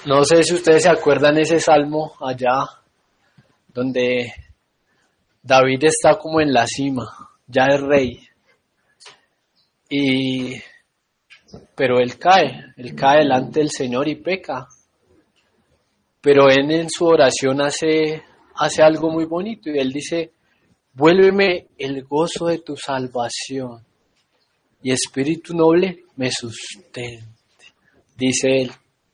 No sé si ustedes se acuerdan ese salmo allá, donde David está como en la cima, ya es rey, y pero él cae delante del Señor y peca. Pero él en su oración hace algo muy bonito y él dice, vuélveme el gozo de tu salvación y espíritu noble me sustente. Dice él.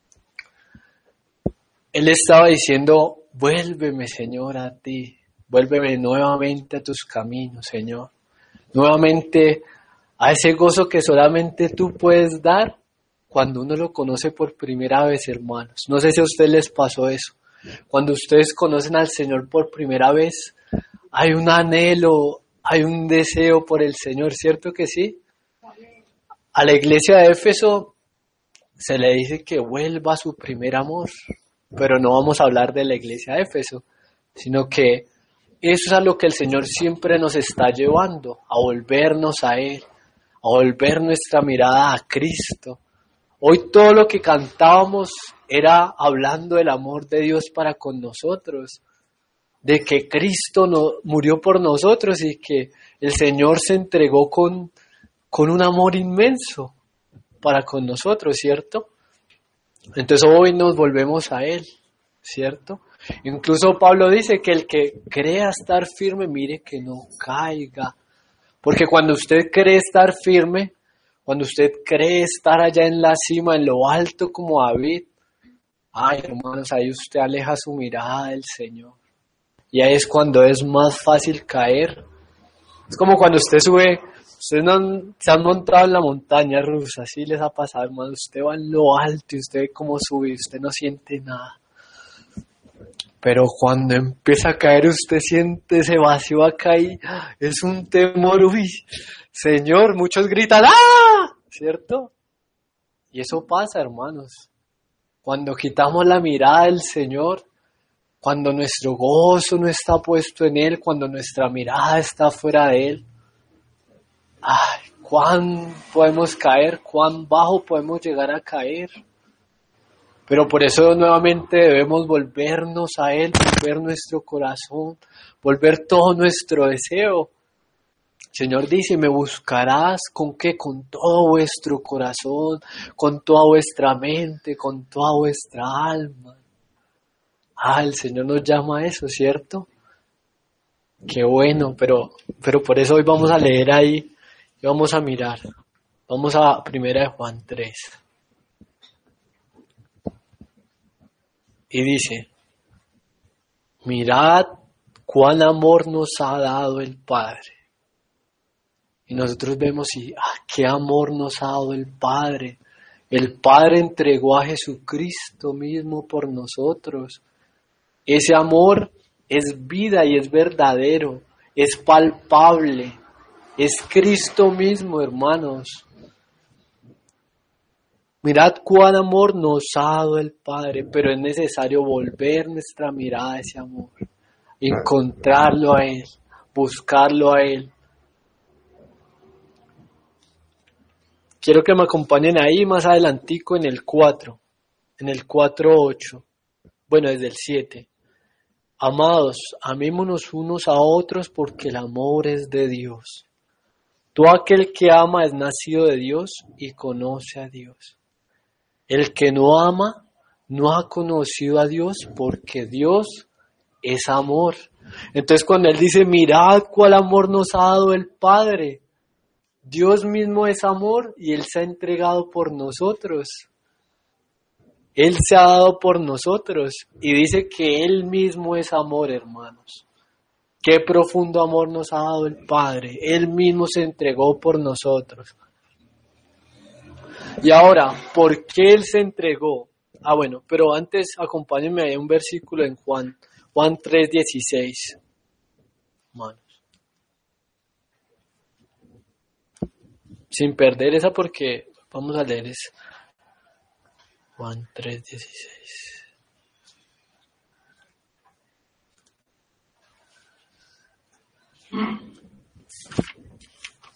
Él estaba diciendo, vuélveme Señor a ti, vuélveme nuevamente a tus caminos, Señor. Nuevamente a ese gozo que solamente tú puedes dar cuando uno lo conoce por primera vez, hermanos. No sé si a ustedes les pasó eso. Cuando ustedes conocen al Señor por primera vez, hay un anhelo, hay un deseo por el Señor, ¿cierto que sí? A la iglesia de Éfeso se le dice que vuelva a su primer amor, pero no vamos a hablar de la iglesia de Éfeso, sino que eso es a lo que el Señor siempre nos está llevando, a volvernos a Él, a volver nuestra mirada a Cristo. Hoy todo lo que cantábamos era hablando del amor de Dios para con nosotros, de que Cristo murió por nosotros y que el Señor se entregó con un amor inmenso para con nosotros, ¿cierto? Entonces hoy nos volvemos a Él, ¿cierto? Incluso Pablo dice que el que crea estar firme, mire que no caiga. Porque cuando usted cree estar firme, cuando usted cree estar allá en la cima, en lo alto como David, ay hermanos, ahí usted aleja su mirada del Señor. Y ahí es cuando es más fácil caer. Es como cuando usted sube, ustedes no se han montado en la montaña rusa, así les ha pasado, hermano. Usted va en lo alto y usted ve cómo sube, usted no siente nada. Pero cuando empieza a caer, usted siente ese vacío acá y es un temor, uy, Señor, muchos gritan, ¡ah! ¿Cierto? Y eso pasa, hermanos. Cuando quitamos la mirada del Señor, cuando nuestro gozo no está puesto en Él, cuando nuestra mirada está fuera de Él, ¡ay! ¿Cuán podemos caer? ¿Cuán bajo podemos llegar a caer? Pero por eso nuevamente debemos volvernos a Él, volver nuestro corazón, volver todo nuestro deseo. El Señor dice, me buscarás ¿con qué? Con todo vuestro corazón, con toda vuestra mente, con toda vuestra alma. El Señor nos llama a eso, ¿cierto? Qué bueno, pero por eso hoy vamos a leer ahí y vamos a mirar. Vamos a 1 Juan 3. Y dice, mirad cuán amor nos ha dado el Padre. Y nosotros vemos qué amor nos ha dado el Padre. El Padre entregó a Jesucristo mismo por nosotros. Ese amor es vida y es verdadero, es palpable, es Cristo mismo, hermanos. Mirad cuán amor nos ha dado el Padre, pero es necesario volver nuestra mirada a ese amor, encontrarlo a Él, buscarlo a Él. Quiero que me acompañen ahí más adelantico en el 4, en el 4:8, bueno, desde el 7. Amados, amémonos unos a otros porque el amor es de Dios. Todo aquel que ama es nacido de Dios y conoce a Dios. El que no ama no ha conocido a Dios porque Dios es amor. Entonces cuando Él dice, mirad cuál amor nos ha dado el Padre, Dios mismo es amor y Él se ha entregado por nosotros. Él se ha dado por nosotros y dice que Él mismo es amor, hermanos. Qué profundo amor nos ha dado el Padre. Él mismo se entregó por nosotros. Y ahora, ¿por qué Él se entregó? Bueno, pero antes acompáñenme a un versículo en Juan 3:16. Hermanos. Sin perder esa porque vamos a leer es Juan 3:16.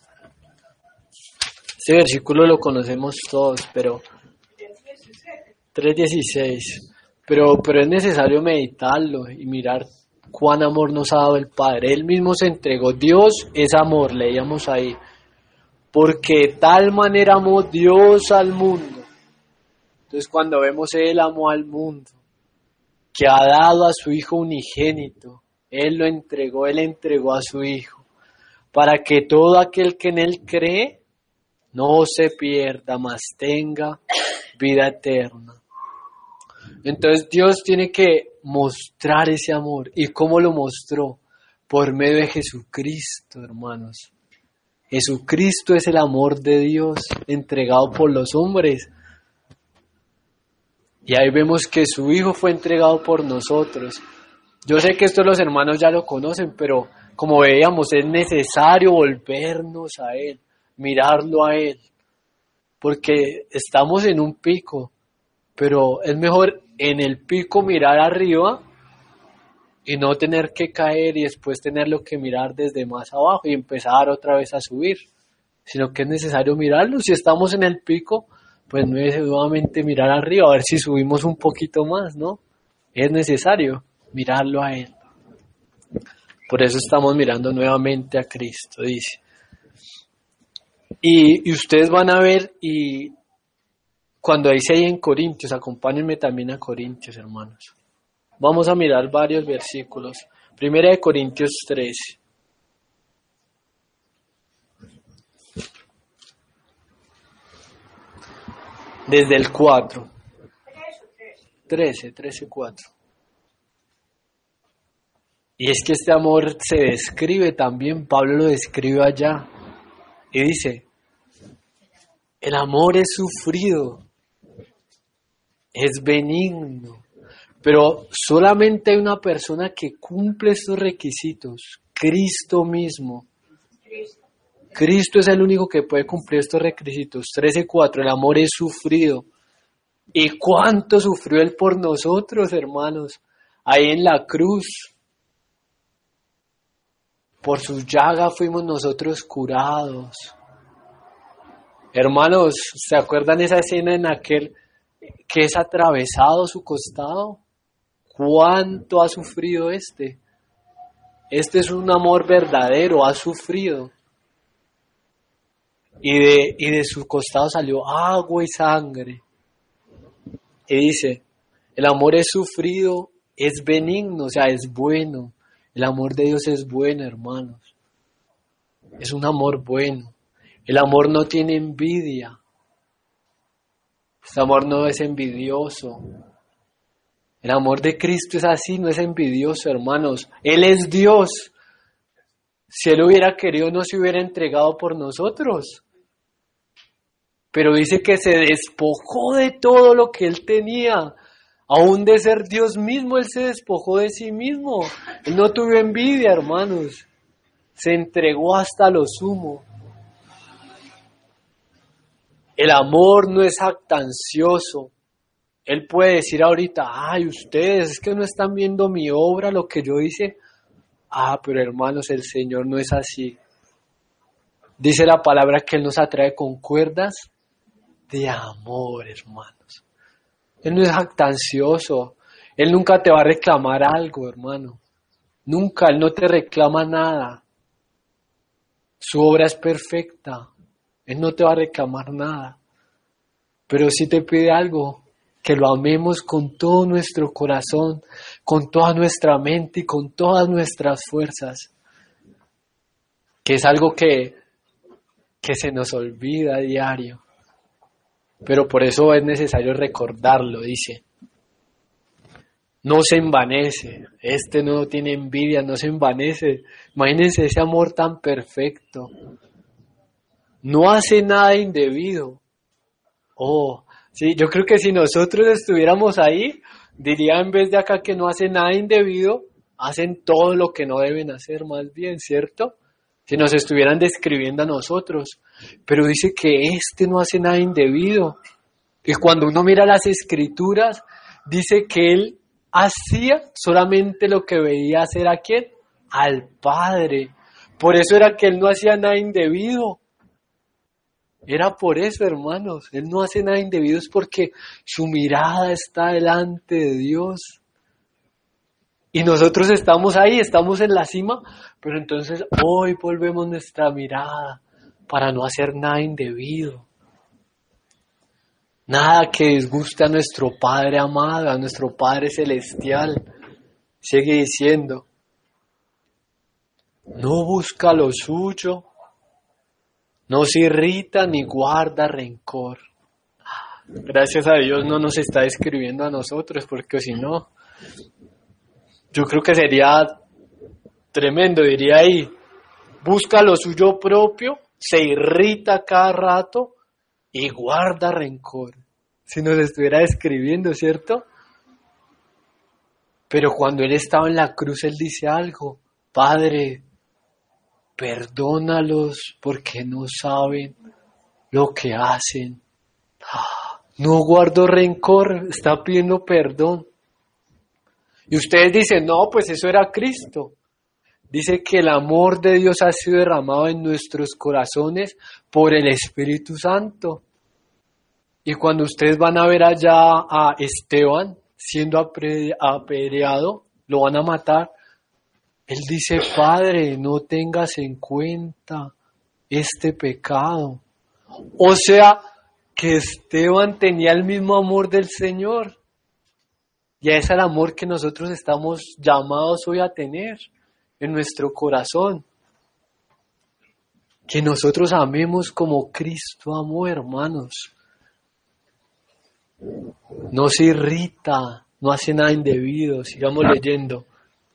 Este versículo lo conocemos todos, pero 3:16. Pero es necesario meditarlo y mirar cuán amor nos ha dado el Padre. Él mismo se entregó. Dios es amor, leíamos ahí. Porque de tal manera amó Dios al mundo. Entonces cuando vemos Él amó al mundo, que ha dado a su Hijo unigénito, Él lo entregó, Él entregó a su Hijo, para que todo aquel que en Él cree no se pierda, mas tenga vida eterna. Entonces Dios tiene que mostrar ese amor. ¿Y cómo lo mostró? Por medio de Jesucristo, hermanos. Jesucristo es el amor de Dios entregado por los hombres. Y ahí vemos que su Hijo fue entregado por nosotros. Yo sé que esto los hermanos ya lo conocen, pero como veíamos, es necesario volvernos a Él, mirarlo a Él. Porque estamos en un pico, pero es mejor en el pico mirar arriba y no tener que caer y después tenerlo que mirar desde más abajo y empezar otra vez a subir, sino que es necesario mirarlo. Si estamos en el pico, pues no es nuevamente mirar arriba, a ver si subimos un poquito más, ¿no? Es necesario mirarlo a Él. Por eso estamos mirando nuevamente a Cristo, dice. Y ustedes van a ver, y cuando dice ahí en Corintios, acompáñenme también a Corintios, hermanos. Vamos a mirar varios versículos. Primera de Corintios 13. Desde el 4. 13:4. Y es que este amor se describe también, Pablo lo describe allá. Y dice, el amor es sufrido, es benigno. Pero solamente hay una persona que cumple estos requisitos, Cristo mismo. Cristo es el único que puede cumplir estos requisitos. 13:4, el amor es sufrido. ¿Y cuánto sufrió Él por nosotros, hermanos? Ahí en la cruz. Por sus llagas fuimos nosotros curados. Hermanos, ¿se acuerdan esa escena en aquel que es atravesado su costado? ¿Cuánto ha sufrido este? Este es un amor verdadero, ha sufrido. Y de su costado salió agua y sangre. Y dice, el amor es sufrido, es benigno, o sea, es bueno. El amor de Dios es bueno, hermanos. Es un amor bueno. El amor no tiene envidia. Este amor no es envidioso. El amor de Cristo es así, no es envidioso, hermanos. Él es Dios. Si Él hubiera querido, no se hubiera entregado por nosotros. Pero dice que se despojó de todo lo que Él tenía. Aún de ser Dios mismo, Él se despojó de sí mismo. Él no tuvo envidia, hermanos. Se entregó hasta lo sumo. El amor no es jactancioso. Él puede decir ahorita, ay, ustedes, es que no están viendo mi obra, lo que yo hice. Ah, pero hermanos, el Señor no es así. Dice la palabra que Él nos atrae con cuerdas de amor, hermanos. Él no es jactancioso. Él nunca te va a reclamar algo, hermano. Nunca, Él no te reclama nada. Su obra es perfecta. Él no te va a reclamar nada. Pero si te pide algo, que lo amemos con todo nuestro corazón, con toda nuestra mente y con todas nuestras fuerzas. Que es algo que se nos olvida a diario. Pero por eso es necesario recordarlo, dice. No se envanece. Este no tiene envidia, no se envanece. Imagínense ese amor tan perfecto. No hace nada indebido. Oh, sí, yo creo que si nosotros estuviéramos ahí, diría en vez de acá que no hace nada indebido, hacen todo lo que no deben hacer, más bien, ¿cierto? Si nos estuvieran describiendo a nosotros. Pero dice que este no hace nada indebido. Y cuando uno mira las escrituras, dice que él hacía solamente lo que veía hacer a quién, al Padre. Por eso era que él no hacía nada indebido. Era por eso, hermanos. Él no hace nada indebido, es porque su mirada está delante de Dios. Y nosotros estamos ahí, estamos en la cima, pero entonces hoy volvemos nuestra mirada para no hacer nada indebido. Nada que disguste a nuestro Padre amado, a nuestro Padre celestial. Sigue diciendo, no busca lo suyo, no se irrita ni guarda rencor. Gracias a Dios no nos está escribiendo a nosotros, porque si no, yo creo que sería tremendo, diría ahí, busca lo suyo propio, se irrita cada rato y guarda rencor. Si nos estuviera escribiendo, ¿cierto? Pero cuando Él estaba en la cruz, Él dice algo, Padre, perdónalos porque no saben lo que hacen. No guardo rencor, está pidiendo perdón. Y ustedes dicen, no, pues eso era Cristo. Dice que el amor de Dios ha sido derramado en nuestros corazones por el Espíritu Santo. Y cuando ustedes van a ver allá a Esteban siendo apedreado, lo van a matar. Él dice, Padre, no tengas en cuenta este pecado. O sea, que Esteban tenía el mismo amor del Señor. Y ese es el amor que nosotros estamos llamados hoy a tener en nuestro corazón. Que nosotros amemos como Cristo amó, hermanos. No se irrita, no hace nada indebido. Sigamos leyendo.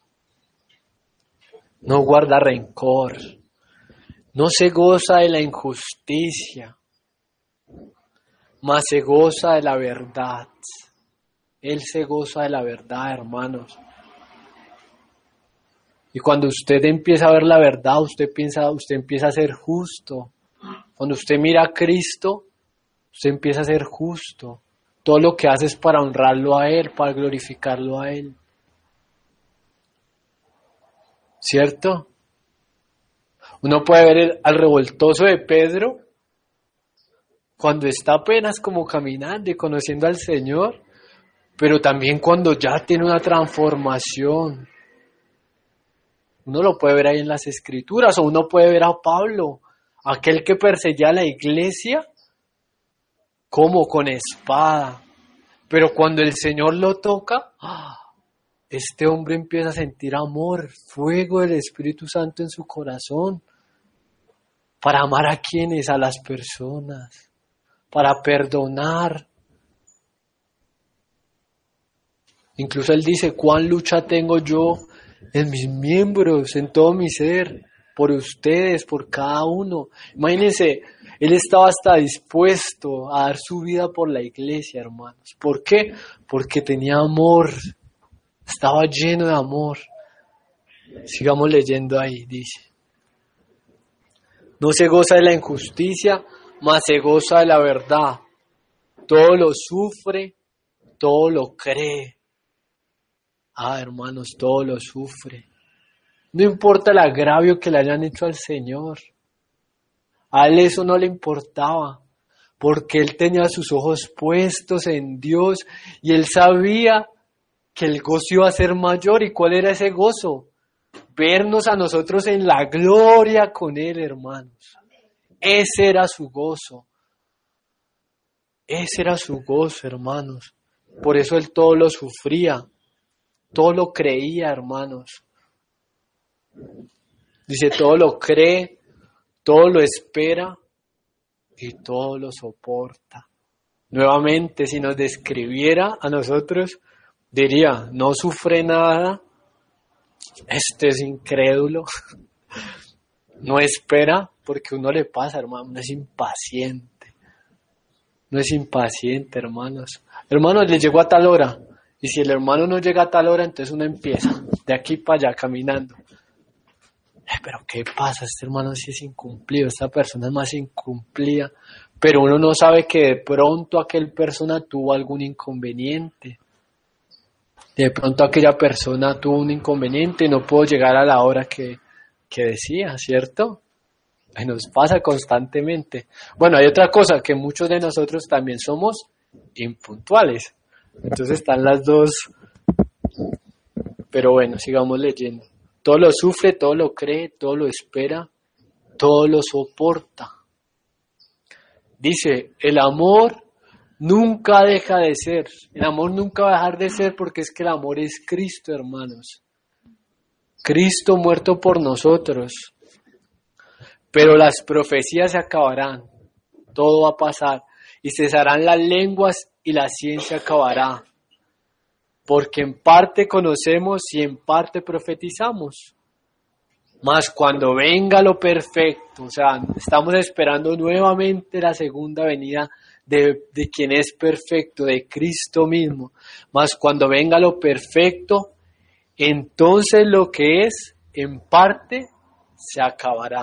No guarda rencor. No se goza de la injusticia, mas se goza de la verdad. Él se goza de la verdad, hermanos. Y cuando usted empieza a ver la verdad, usted empieza a ser justo. Cuando usted mira a Cristo, usted empieza a ser justo. Todo lo que hace es para honrarlo a Él, para glorificarlo a Él. ¿Cierto? Uno puede ver al revoltoso de Pedro cuando está apenas como caminando y conociendo al Señor, pero también cuando ya tiene una transformación. Uno lo puede ver ahí en las Escrituras, o uno puede ver a Pablo, aquel que perseguía a la iglesia, como con espada. Pero cuando el Señor lo toca, este hombre empieza a sentir amor, fuego del Espíritu Santo en su corazón, para amar a quienes, a las personas, para perdonar. Incluso él dice, ¿cuán lucha tengo yo en mis miembros, en todo mi ser, por ustedes, por cada uno? Imagínense, él estaba hasta dispuesto a dar su vida por la iglesia, hermanos. ¿Por qué? Porque tenía amor, estaba lleno de amor. Sigamos leyendo ahí, dice. No se goza de la injusticia, mas se goza de la verdad. Todo lo sufre, todo lo cree. Hermanos, todo lo sufre. No importa el agravio que le hayan hecho al Señor. A él eso no le importaba, porque él tenía sus ojos puestos en Dios y él sabía que el gozo iba a ser mayor. ¿Y cuál era ese gozo? Vernos a nosotros en la gloria con Él, hermanos. Ese era su gozo. Ese era su gozo, hermanos. Por eso Él todo lo sufría, todo lo creía, hermanos. Dice, todo lo cree, todo lo espera y todo lo soporta. Nuevamente, si nos describiera a nosotros, diría, no sufre nada, este es incrédulo, no espera, porque uno le pasa, hermano, no es impaciente. No es impaciente, hermanos. Hermanos, le llegó a tal hora. Y si el hermano no llega a tal hora, entonces uno empieza de aquí para allá caminando. Pero ¿qué pasa? Este hermano sí es incumplido, esta persona es más incumplida. Pero uno no sabe que de pronto aquella persona tuvo algún inconveniente. De pronto aquella persona tuvo un inconveniente y no pudo llegar a la hora que decía, ¿cierto? Y nos pasa constantemente. Bueno, hay otra cosa, que muchos de nosotros también somos impuntuales. Entonces están las dos. Pero bueno, sigamos leyendo. Todo lo sufre, todo lo cree, todo lo espera, todo lo soporta. Dice, el amor nunca deja de ser. El amor nunca va a dejar de ser porque es que el amor es Cristo, hermanos. Cristo muerto por nosotros. Pero las profecías se acabarán. Todo va a pasar. Y cesarán las lenguas y la ciencia acabará. Porque en parte conocemos y en parte profetizamos. Mas cuando venga lo perfecto, o sea, estamos esperando nuevamente la segunda venida de quien es perfecto, de Cristo mismo. Mas cuando venga lo perfecto, entonces lo que es en parte se acabará.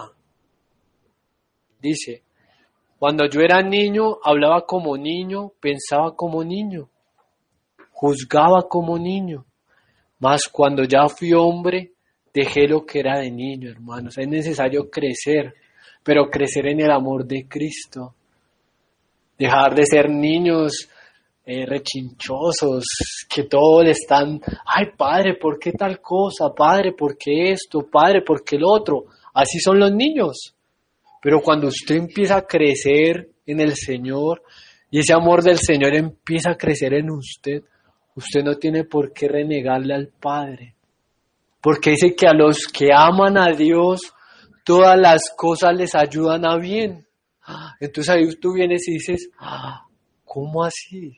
Dice, cuando yo era niño, hablaba como niño, pensaba como niño, juzgaba como niño. Mas cuando ya fui hombre, dejé lo que era de niño, hermanos. Es necesario crecer, pero crecer en el amor de Cristo. Dejar de ser niños rechinchosos, que todo le están, ay padre, ¿por qué tal cosa? Padre, ¿por qué esto? Padre, ¿por qué lo otro? Así son los niños. Pero cuando usted empieza a crecer en el Señor y ese amor del Señor empieza a crecer en usted, usted no tiene por qué renegarle al Padre. Porque dice que a los que aman a Dios, todas las cosas les ayudan a bien. Entonces ahí tú vienes y dices, ¿cómo así?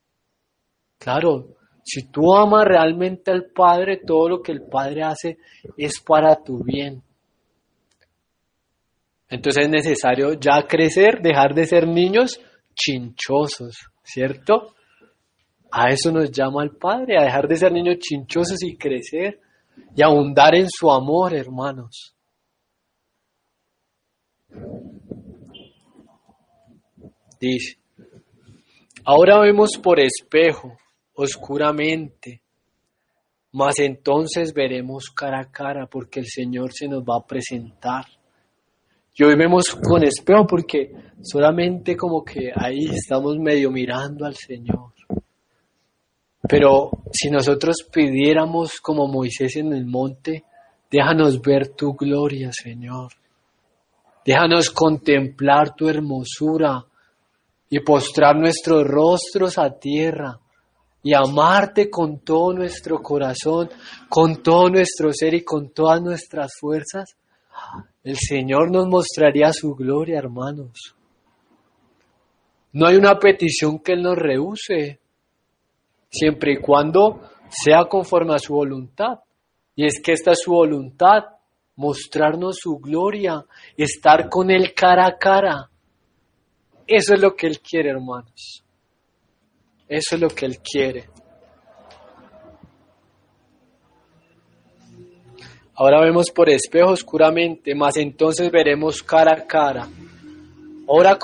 Claro, si tú amas realmente al Padre, todo lo que el Padre hace es para tu bien. Entonces es necesario ya crecer, dejar de ser niños chinchosos, ¿cierto? A eso nos llama el Padre, a dejar de ser niños chinchosos y crecer y abundar en su amor, hermanos. Dice, ahora vemos por espejo, oscuramente, mas entonces veremos cara a cara, porque el Señor se nos va a presentar. Y hoy vemos con espejo porque solamente como que ahí estamos medio mirando al Señor. Pero si nosotros pidiéramos como Moisés en el monte, déjanos ver tu gloria, Señor. Déjanos contemplar tu hermosura y postrar nuestros rostros a tierra y amarte con todo nuestro corazón, con todo nuestro ser y con todas nuestras fuerzas. El Señor nos mostraría su gloria, hermanos. No hay una petición que Él nos rehúse, siempre y cuando sea conforme a su voluntad. Y es que esta es su voluntad, mostrarnos su gloria, estar con Él cara a cara. Eso es lo que Él quiere, hermanos. Eso es lo que Él quiere. Ahora vemos por espejo oscuramente, mas entonces veremos cara a cara. Ahora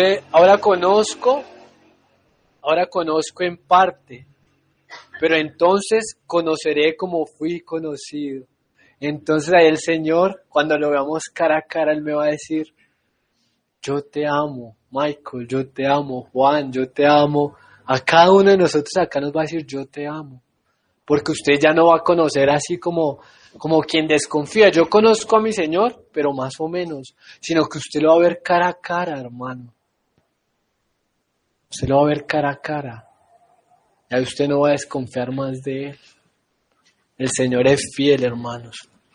conozco en parte, pero entonces conoceré como fui conocido. Entonces ahí el Señor, cuando lo veamos cara a cara, Él me va a decir, yo te amo, Michael, yo te amo, Juan, yo te amo. A cada uno de nosotros acá nos va a decir, yo te amo. Porque usted ya no va a conocer así como quien desconfía. Yo conozco a mi Señor, pero más o menos. Sino que usted lo va a ver cara a cara, hermano. Usted lo va a ver cara a cara. Ya usted no va a desconfiar más de Él. El Señor es fiel, hermanos.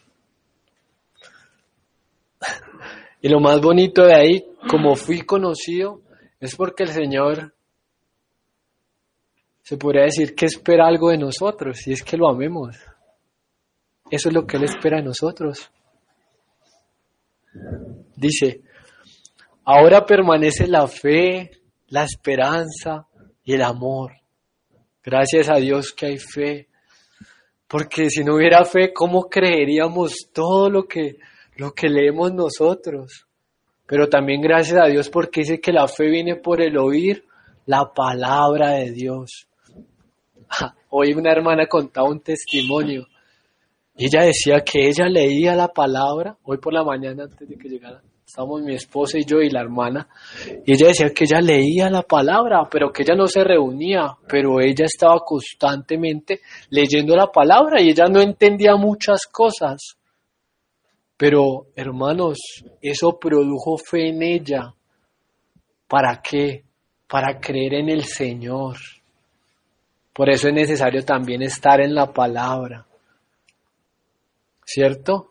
Y lo más bonito de ahí, como fui conocido, es porque el Señor, se podría decir que espera algo de nosotros, y es que lo amemos. Eso es lo que Él espera de nosotros. Dice, ahora permanece la fe, la esperanza y el amor. Gracias a Dios que hay fe. Porque si no hubiera fe, ¿cómo creeríamos todo lo que leemos nosotros? Pero también gracias a Dios porque dice que la fe viene por el oír la palabra de Dios. Hoy una hermana contaba un testimonio. Y ella decía que ella leía la palabra, hoy por la mañana antes de que llegara, Estábamos mi esposa y yo y la hermana, y ella decía que ella leía la palabra, pero que ella no se reunía, pero ella estaba constantemente leyendo la palabra y ella no entendía muchas cosas. Pero, hermanos, eso produjo fe en ella. ¿Para qué? Para creer en el Señor. Por eso es necesario también estar en la palabra. ¿Cierto?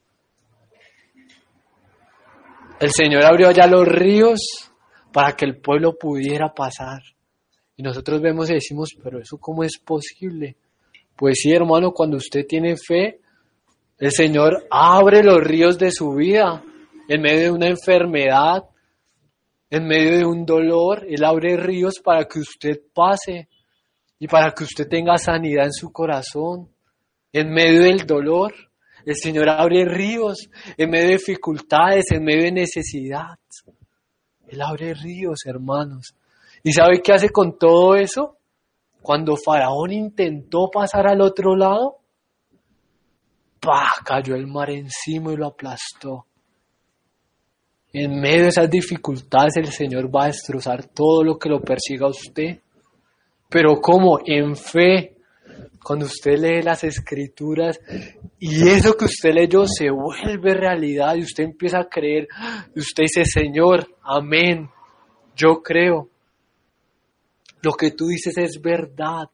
El Señor abrió allá los ríos para que el pueblo pudiera pasar. Y nosotros vemos y decimos, pero ¿eso cómo es posible? Pues sí, hermano, cuando usted tiene fe, el Señor abre los ríos de su vida en medio de una enfermedad, en medio de un dolor. Él abre ríos para que usted pase y para que usted tenga sanidad en su corazón. En medio del dolor, el Señor abre ríos, en medio de dificultades, en medio de necesidad. Él abre ríos, hermanos. ¿Y sabe qué hace con todo eso? Cuando Faraón intentó pasar al otro lado, ¡pah!, cayó el mar encima y lo aplastó. En medio de esas dificultades el Señor va a destrozar todo lo que lo persiga a usted. Pero ¿cómo? En fe. Cuando usted lee las Escrituras y eso que usted leyó se vuelve realidad y usted empieza a creer, y usted dice, Señor, amén, yo creo. Lo que tú dices es verdad.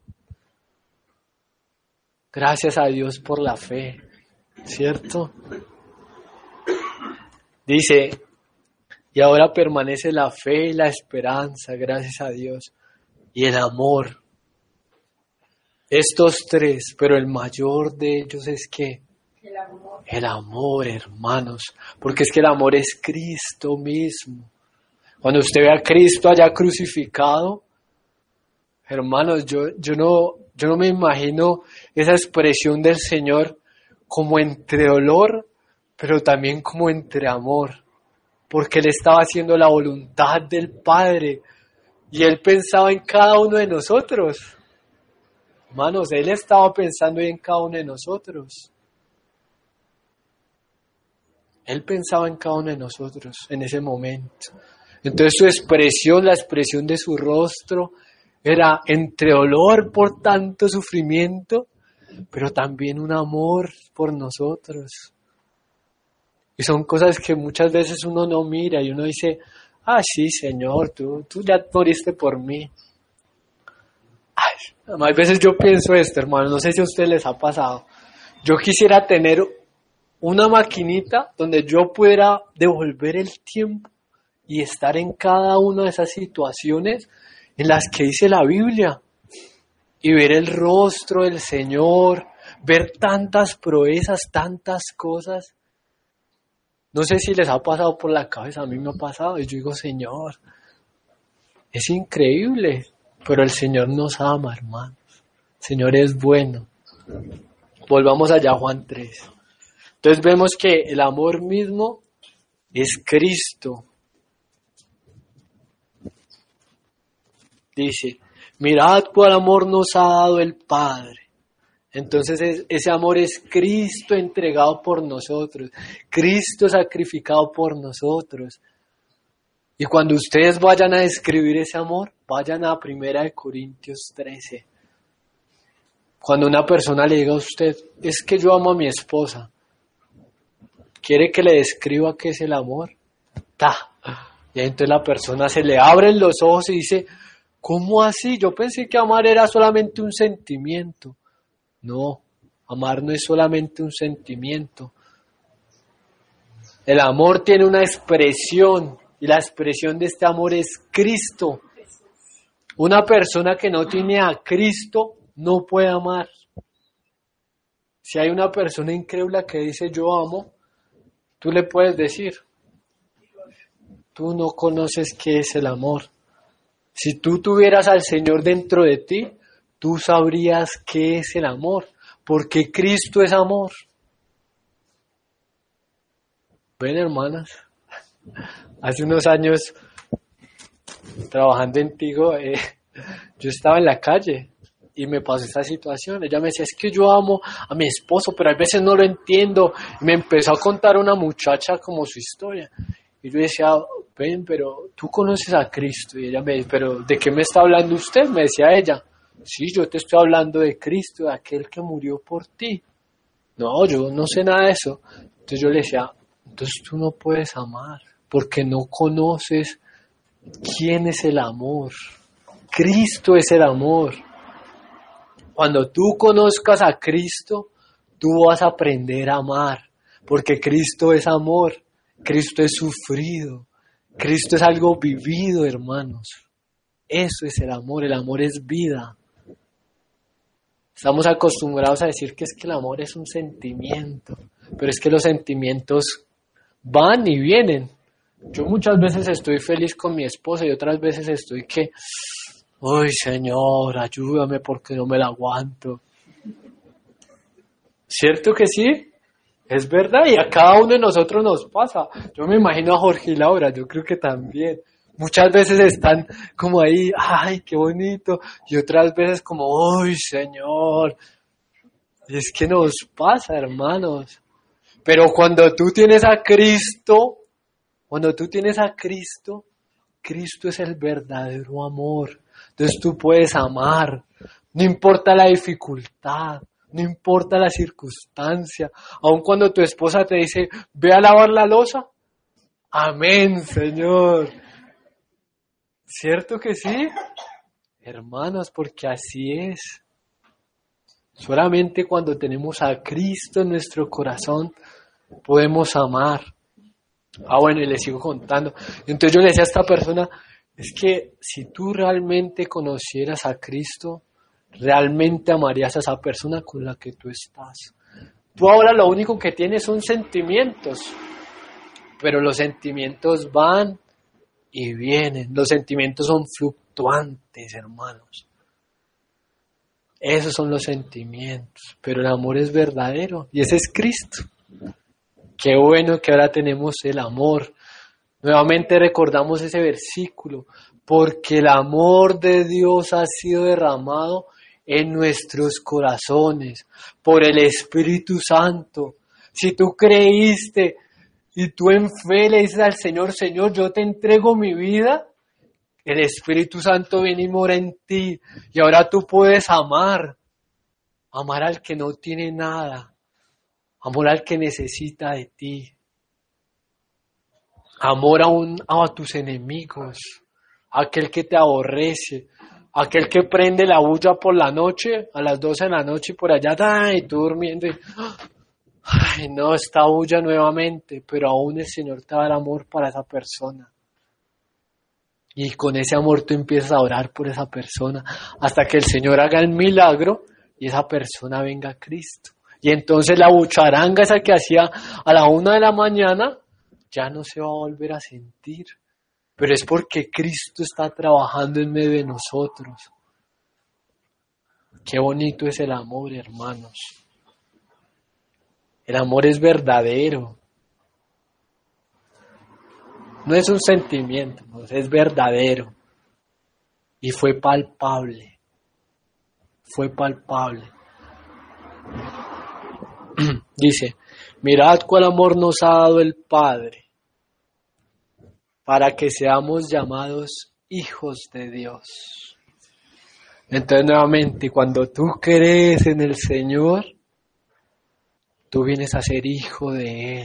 Gracias a Dios por la fe, ¿cierto? Dice, y ahora permanece la fe y la esperanza, gracias a Dios, y el amor. Estos tres, pero el mayor de ellos es ¿qué? El amor, hermanos, porque es que el amor es Cristo mismo. Cuando usted ve a Cristo allá crucificado, hermanos, yo no me imagino esa expresión del Señor como entre dolor, pero también como entre amor, porque Él estaba haciendo la voluntad del Padre y Él pensaba en cada uno de nosotros. Hermanos, Él estaba pensando en cada uno de nosotros. Él pensaba en cada uno de nosotros en ese momento. Entonces su expresión, la expresión de su rostro, era entre dolor por tanto sufrimiento, pero también un amor por nosotros. Y son cosas que muchas veces uno no mira y uno dice, sí, Señor, tú ya moriste por mí. A veces yo pienso esto, hermano, no sé si a ustedes les ha pasado. Yo quisiera tener una maquinita donde yo pudiera devolver el tiempo y estar en cada una de esas situaciones en las que dice la Biblia y ver el rostro del Señor, ver tantas proezas, tantas cosas. No sé si les ha pasado por la cabeza, a mí me ha pasado y yo digo, Señor, es increíble. Pero el Señor nos ama, hermanos. El Señor es bueno. Volvamos allá a Juan 3. Entonces vemos que el amor mismo es Cristo. Dice, mirad cuál amor nos ha dado el Padre. Entonces ese amor es Cristo entregado por nosotros. Cristo sacrificado por nosotros. Y cuando ustedes vayan a describir ese amor, vayan a 1 Corintios 13. Cuando una persona le diga a usted, es que yo amo a mi esposa, ¿quiere que le describa qué es el amor? Y entonces la persona se le abren los ojos y dice, ¿cómo así? Yo pensé que amar era solamente un sentimiento. No, amar no es solamente un sentimiento. El amor tiene una expresión. Y la expresión de este amor es Cristo. Una persona que no tiene a Cristo no puede amar. Si hay una persona incrédula que dice yo amo, tú le puedes decir, tú no conoces qué es el amor. Si tú tuvieras al Señor dentro de ti, tú sabrías qué es el amor, porque Cristo es amor. ¿Ven, hermanas? Hace unos años, trabajando en Tigo, yo estaba en la calle y me pasó esta situación. Ella me decía, es que yo amo a mi esposo, pero a veces no lo entiendo. Y me empezó a contar una muchacha como su historia. Y yo decía, ven, pero tú conoces a Cristo. Y ella me dice, pero ¿de qué me está hablando usted? Me decía ella. Sí, yo te estoy hablando de Cristo, de aquel que murió por ti. No, yo no sé nada de eso. Entonces yo le decía, entonces tú no puedes amar, porque no conoces quién es el amor. Cristo es el amor. Cuando tú conozcas a Cristo, tú vas a aprender a amar, porque Cristo es amor, Cristo es sufrido, Cristo es algo vivido, hermanos. Eso es el amor es vida. Estamos acostumbrados a decir que es que el amor es un sentimiento, pero es que los sentimientos van y vienen. Yo muchas veces estoy feliz con mi esposa y otras veces estoy que, ¡ay, Señor, ayúdame porque no me la aguanto! ¿Cierto que sí? Es verdad, y a cada uno de nosotros nos pasa. Yo me imagino a Jorge y Laura, yo creo que también. Muchas veces están como ahí, ¡ay, qué bonito! Y otras veces como, ¡ay, Señor! Y es que nos pasa, hermanos. Pero cuando tú tienes a Cristo, Cristo es el verdadero amor. Entonces tú puedes amar, no importa la dificultad, no importa la circunstancia. Aun cuando tu esposa te dice, ve a lavar la loza, amén, Señor. ¿Cierto que sí? Hermanos, porque así es. Solamente cuando tenemos a Cristo en nuestro corazón podemos amar. Bueno, y le sigo contando. Entonces yo le decía a esta persona, es que si tú realmente conocieras a Cristo, realmente amarías a esa persona con la que tú estás. Tú ahora lo único que tienes son sentimientos, pero los sentimientos van y vienen. Los sentimientos son fluctuantes, hermanos. Esos son los sentimientos, pero el amor es verdadero y ese es Cristo. Qué bueno que ahora tenemos el amor. Nuevamente recordamos ese versículo, porque el amor de Dios ha sido derramado en nuestros corazones por el Espíritu Santo. Si tú creíste y tú en fe le dices al Señor, Señor, yo te entrego mi vida, el Espíritu Santo viene y mora en ti y ahora tú puedes amar al que no tiene nada. Amor al que necesita de ti. Amor a tus enemigos. A aquel que te aborrece. A aquel que prende la bulla por la noche, a las 12 de la noche y por allá, y tú durmiendo. Ay, no, esta bulla nuevamente. Pero aún el Señor te da el amor para esa persona. Y con ese amor tú empiezas a orar por esa persona. Hasta que el Señor haga el milagro y esa persona venga a Cristo. Y entonces la bucharanga esa que hacía a la 1 de la mañana, ya no se va a volver a sentir. Pero es porque Cristo está trabajando en medio de nosotros. Qué bonito es el amor, hermanos. El amor es verdadero. No es un sentimiento, no, es verdadero. Y fue palpable. Fue palpable. Dice, mirad cuál amor nos ha dado el Padre para que seamos llamados hijos de Dios. Entonces nuevamente, cuando tú crees en el Señor, tú vienes a ser hijo de Él.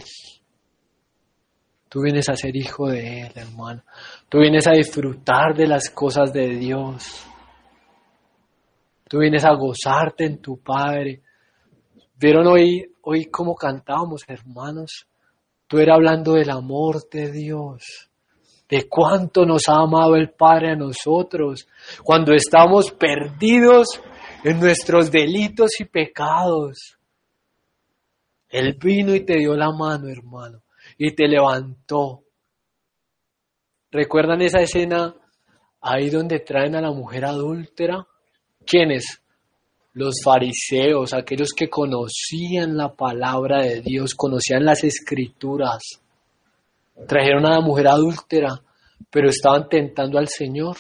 Tú vienes a ser hijo de Él, hermano. Tú vienes a disfrutar de las cosas de Dios. Tú vienes a gozarte en tu Padre. ¿Vieron hoy cómo cantábamos, hermanos? Tú eras hablando del amor de Dios, de cuánto nos ha amado el Padre a nosotros, cuando estamos perdidos en nuestros delitos y pecados. Él vino y te dio la mano, hermano, y te levantó. ¿Recuerdan esa escena ahí donde traen a la mujer adúltera? ¿Quiénes? Los fariseos, aquellos que conocían la palabra de Dios, conocían las escrituras. Trajeron a la mujer adúltera, pero estaban tentando al Señor.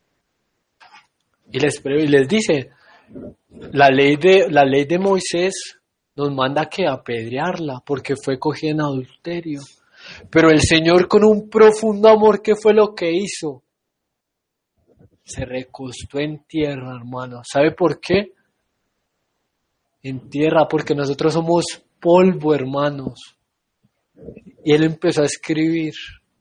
Y les dice, la ley de Moisés nos manda que apedrearla, porque fue cogida en adulterio. Pero el Señor, con un profundo amor, ¿qué fue lo que hizo? Se recostó en tierra, hermano. ¿Sabe por qué? En tierra, porque nosotros somos polvo, hermanos. Y Él empezó a escribir.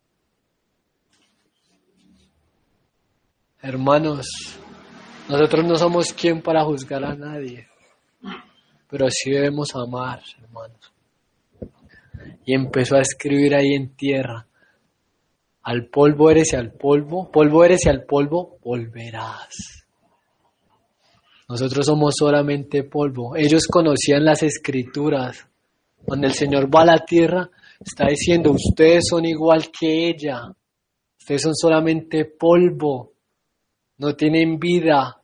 Hermanos, nosotros no somos quien para juzgar a nadie, pero sí debemos amar, hermanos. Y empezó a escribir ahí en tierra: al polvo eres y al polvo eres y al polvo volverás. Nosotros somos solamente polvo. Ellos conocían las escrituras. Cuando el Señor va a la tierra, está diciendo: ustedes son igual que ella. Ustedes son solamente polvo. No tienen vida.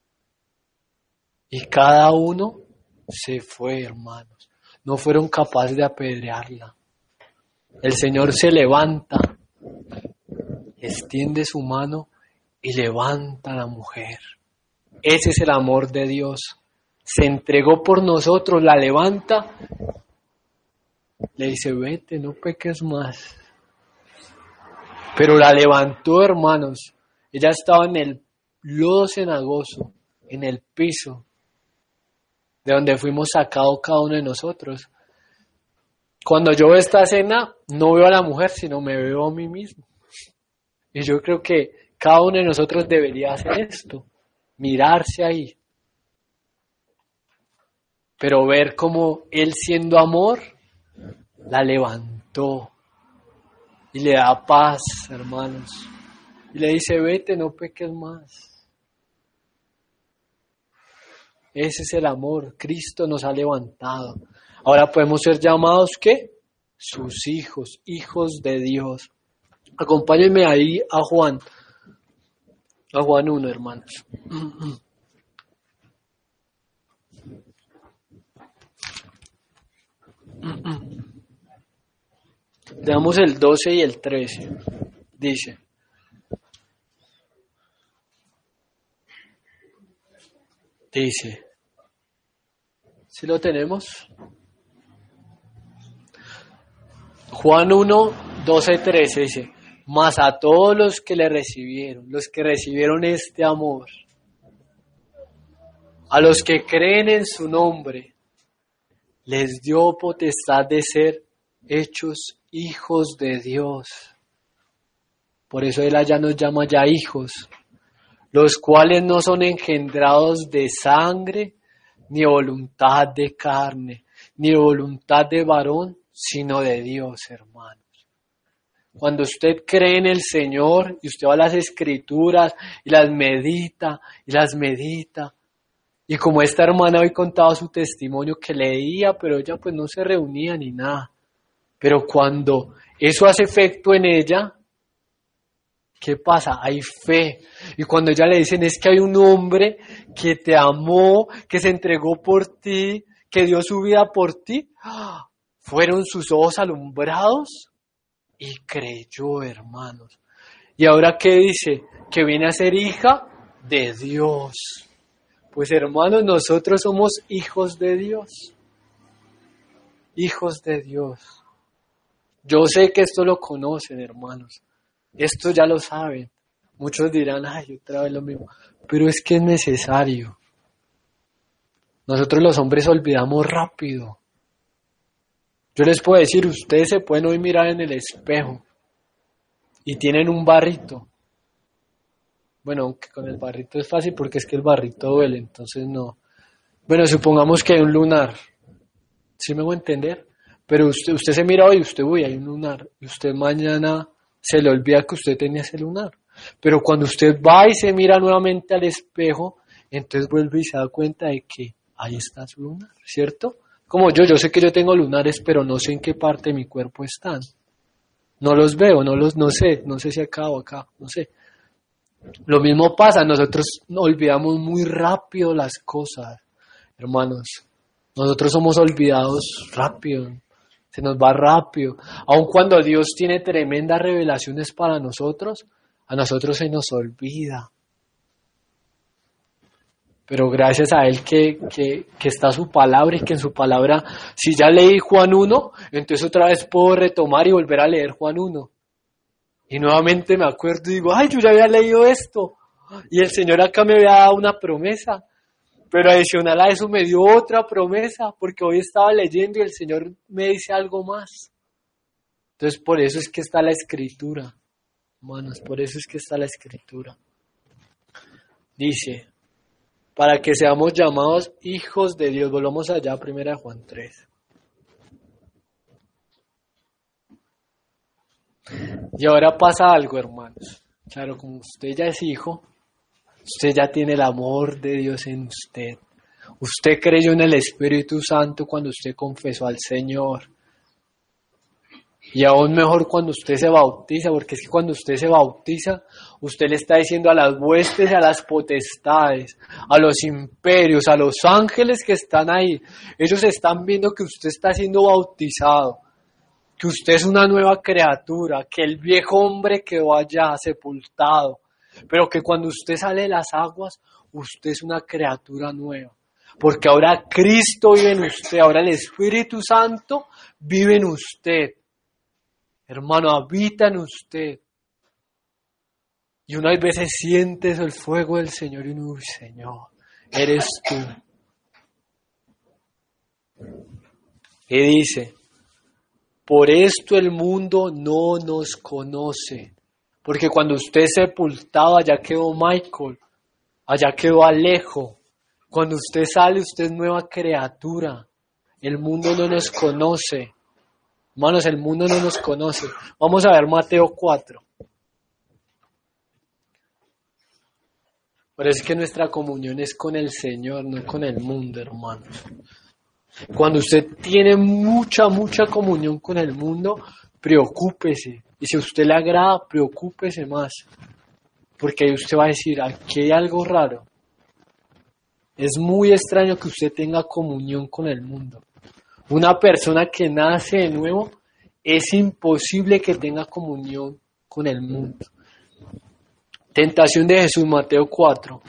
Y cada uno se fue, hermanos. No fueron capaces de apedrearla. El Señor se levanta, extiende su mano y levanta a la mujer. Ese es el amor de Dios. Se entregó por nosotros, la levanta, le dice: vete, no peques más. Pero la levantó, hermanos. Ella estaba en el lodo cenagoso, en el piso, de donde fuimos sacados cada uno de nosotros. Cuando yo veo esta escena, no veo a la mujer, sino me veo a mí mismo. Y yo creo que cada uno de nosotros debería hacer esto, mirarse ahí. Pero ver cómo Él, siendo amor, la levantó y le da paz, hermanos. Y le dice: vete, no peques más. Ese es el amor. Cristo nos ha levantado. Ahora podemos ser llamados, ¿qué? Sus hijos, hijos de Dios. Acompáñenme ahí a Juan 1, hermanos. Leamos el 12 y el 13. Dice: ¿sí lo tenemos? Juan 1, 12, 13 dice: mas a todos los que le recibieron, los que recibieron este amor, a los que creen en su nombre, les dio potestad de ser hechos hijos de Dios. Por eso Él allá nos llama ya hijos, los cuales no son engendrados de sangre, ni voluntad de carne, ni voluntad de varón, sino de Dios, hermanos. Cuando usted cree en el Señor y usted va a las Escrituras y las medita, y como esta hermana hoy contaba su testimonio, que leía, pero ella pues no se reunía ni nada. Pero cuando eso hace efecto en ella, ¿qué pasa? Hay fe. Y cuando ella le dicen: es que hay un hombre que te amó, que se entregó por ti, que dio su vida por ti, fueron sus ojos alumbrados y creyó, hermanos. ¿Y ahora qué dice? Que viene a ser hija de Dios. Pues, hermanos, nosotros somos hijos de Dios. Hijos de Dios. Yo sé que esto lo conocen, hermanos. Esto ya lo saben. Muchos dirán: ay, otra vez lo mismo. Pero es que es necesario. Nosotros los hombres olvidamos rápido. Yo les puedo decir: ustedes se pueden hoy mirar en el espejo y tienen un barrito. Bueno, aunque con el barrito es fácil porque es que el barrito duele, entonces no. Bueno, supongamos que hay un lunar. ¿Sí me voy a entender? Pero usted se mira hoy y usted: uy, hay un lunar. Y usted mañana se le olvida que usted tenía ese lunar. Pero cuando usted va y se mira nuevamente al espejo, entonces vuelve y se da cuenta de que ahí está su lunar, ¿cierto? Como yo sé que yo tengo lunares, pero no sé en qué parte de mi cuerpo están. No los veo, no sé si acá o acá, no sé. Lo mismo pasa, nosotros olvidamos muy rápido las cosas, hermanos. Nosotros somos olvidados rápido, se nos va rápido. Aun cuando Dios tiene tremendas revelaciones para nosotros, a nosotros se nos olvida. Pero gracias a Él que está su palabra y que en su palabra, si ya leí Juan 1, entonces otra vez puedo retomar y volver a leer Juan 1. Y nuevamente me acuerdo y digo, ay, yo ya había leído esto. Y el Señor acá me había dado una promesa. Pero adicional a eso me dio otra promesa, porque hoy estaba leyendo y el Señor me dice algo más. Entonces por eso es que está la Escritura, hermanos, por eso es que está la Escritura. Dice, para que seamos llamados hijos de Dios. Volvamos allá a 1 Juan 3. Y ahora pasa algo, hermanos. Claro, como usted ya es hijo, usted ya tiene el amor de Dios en usted. Usted creyó en el Espíritu Santo cuando usted confesó al Señor. Y aún mejor cuando usted se bautiza, porque es que cuando usted se bautiza, usted le está diciendo a las huestes, a las potestades, a los imperios, a los ángeles que están ahí. Ellos están viendo que usted está siendo bautizado, que usted es una nueva criatura, que el viejo hombre quedó allá sepultado, pero que cuando usted sale de las aguas, usted es una criatura nueva. Porque ahora Cristo vive en usted, ahora el Espíritu Santo vive en usted. Hermano, habita en usted. Y unas veces sientes el fuego del Señor y uno, uy, Señor, eres tú. Y dice, por esto el mundo no nos conoce. Porque cuando usted es sepultado, allá quedó Michael, allá quedó Alejo. Cuando usted sale, usted es nueva criatura. El mundo no nos conoce. Hermanos, el mundo no nos conoce. Vamos a ver Mateo 4. Por eso es que nuestra comunión es con el Señor, no con el mundo, hermanos. Cuando usted tiene mucha comunión con el mundo, preocúpese. Y si a usted le agrada, preocúpese más. Porque ahí usted va a decir, aquí hay algo raro. Es muy extraño que usted tenga comunión con el mundo. Una persona que nace de nuevo, es imposible que tenga comunión con el mundo. Tentación de Jesús, Mateo 4.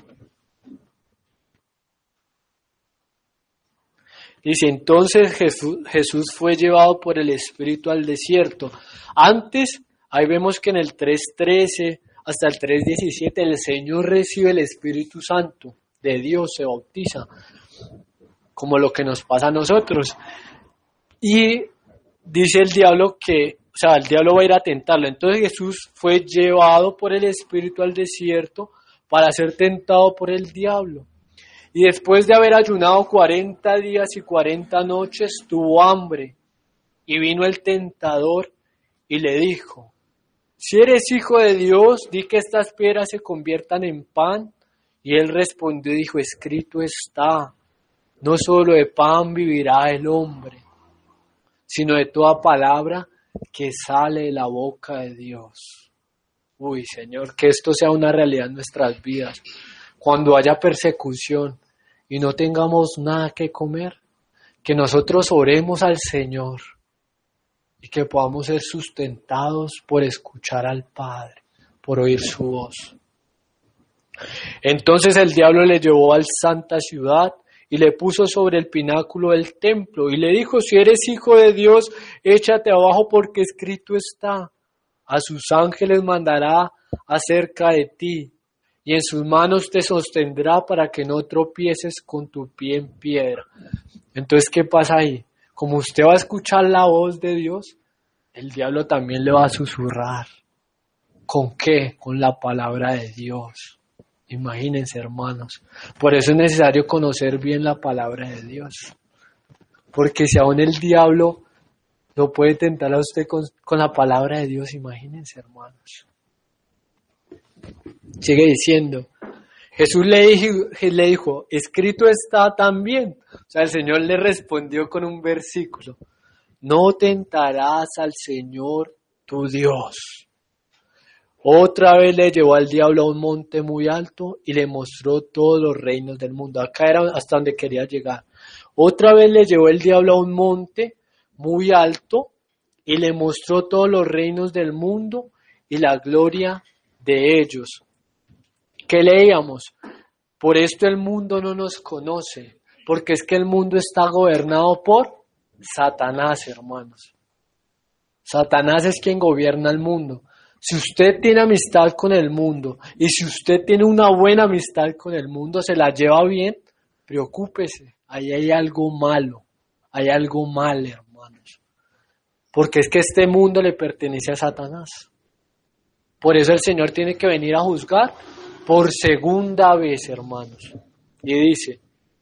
Dice, entonces Jesús fue llevado por el Espíritu al desierto. Antes, ahí vemos que en el 3:13 hasta el 3:17, el Señor recibe el Espíritu Santo de Dios, se bautiza, como lo que nos pasa a nosotros. Y dice el diablo que, el diablo va a ir a tentarlo. Entonces Jesús fue llevado por el Espíritu al desierto para ser tentado por el diablo. Y después de haber ayunado 40 días y 40 noches, tuvo hambre. Y vino el tentador y le dijo, si eres hijo de Dios, di que estas piedras se conviertan en pan. Y él respondió y dijo, escrito está, no solo de pan vivirá el hombre, sino de toda palabra que sale de la boca de Dios. Uy, Señor, que esto sea una realidad en nuestras vidas. Cuando haya persecución y no tengamos nada que comer, que nosotros oremos al Señor y que podamos ser sustentados por escuchar al Padre, por oír su voz. Entonces el diablo le llevó al santa ciudad y le puso sobre el pináculo del templo y le dijo, si eres hijo de Dios, échate abajo porque escrito está, a sus ángeles mandará acerca de ti y en sus manos te sostendrá para que no tropieces con tu pie en piedra. Entonces, ¿qué pasa ahí? Como usted va a escuchar la voz de Dios, el diablo también le va a susurrar. ¿Con qué? Con la palabra de Dios. Imagínense, hermanos. Por eso es necesario conocer bien la palabra de Dios. Porque si aún el diablo lo puede tentar a usted con la palabra de Dios, imagínense, hermanos. Sigue diciendo, Jesús le dijo, escrito está también. O sea, el Señor le respondió con un versículo. No tentarás al Señor tu Dios. Otra vez le llevó al diablo a un monte muy alto y le mostró todos los reinos del mundo. Acá era hasta donde quería llegar. Otra vez le llevó el diablo a un monte muy alto y le mostró todos los reinos del mundo y la gloria de ellos. ¿Qué leíamos? Por esto el mundo no nos conoce, porque es que el mundo está gobernado por Satanás, hermanos. Satanás es quien gobierna el mundo. Si usted tiene amistad con el mundo y si usted tiene una buena amistad con el mundo, se la lleva bien, preocúpese. Ahí hay algo malo, hay algo mal, hermanos. Porque es que este mundo le pertenece a Satanás. Por eso el Señor tiene que venir a juzgar por segunda vez, hermanos. Y dice,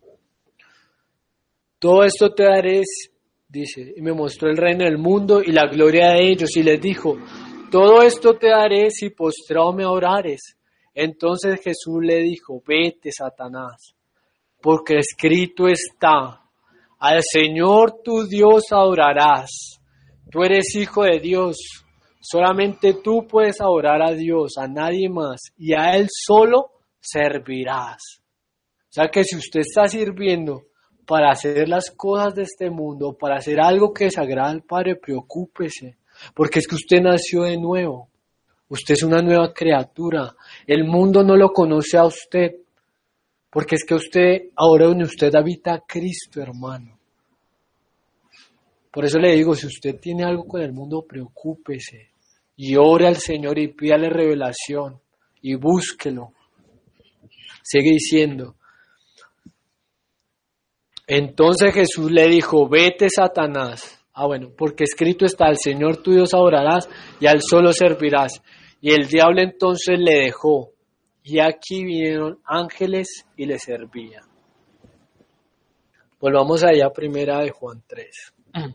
todo esto te daré, dice, y me mostró el reino del mundo y la gloria de ellos, y les dijo, todo esto te daré si postrado me orares. Entonces Jesús le dijo, vete, Satanás, porque escrito está, al Señor tu Dios adorarás. Tú eres hijo de Dios, solamente tú puedes adorar a Dios, a nadie más, y a Él solo servirás. O sea que si usted está sirviendo para hacer las cosas de este mundo, para hacer algo que desagrada al Padre, preocúpese, porque es que usted nació de nuevo, usted es una nueva criatura, el mundo no lo conoce a usted, porque es que usted, ahora donde usted habita a Cristo, hermano. Por eso le digo, si usted tiene algo con el mundo, preocúpese y ore al Señor y pídale revelación y búsquelo. Sigue diciendo, entonces Jesús le dijo, vete, Satanás. Porque escrito está, al Señor tu Dios adorarás y al solo servirás. Y el diablo entonces le dejó. Y aquí vinieron ángeles y le servían. Volvamos allá a primera de Juan 3.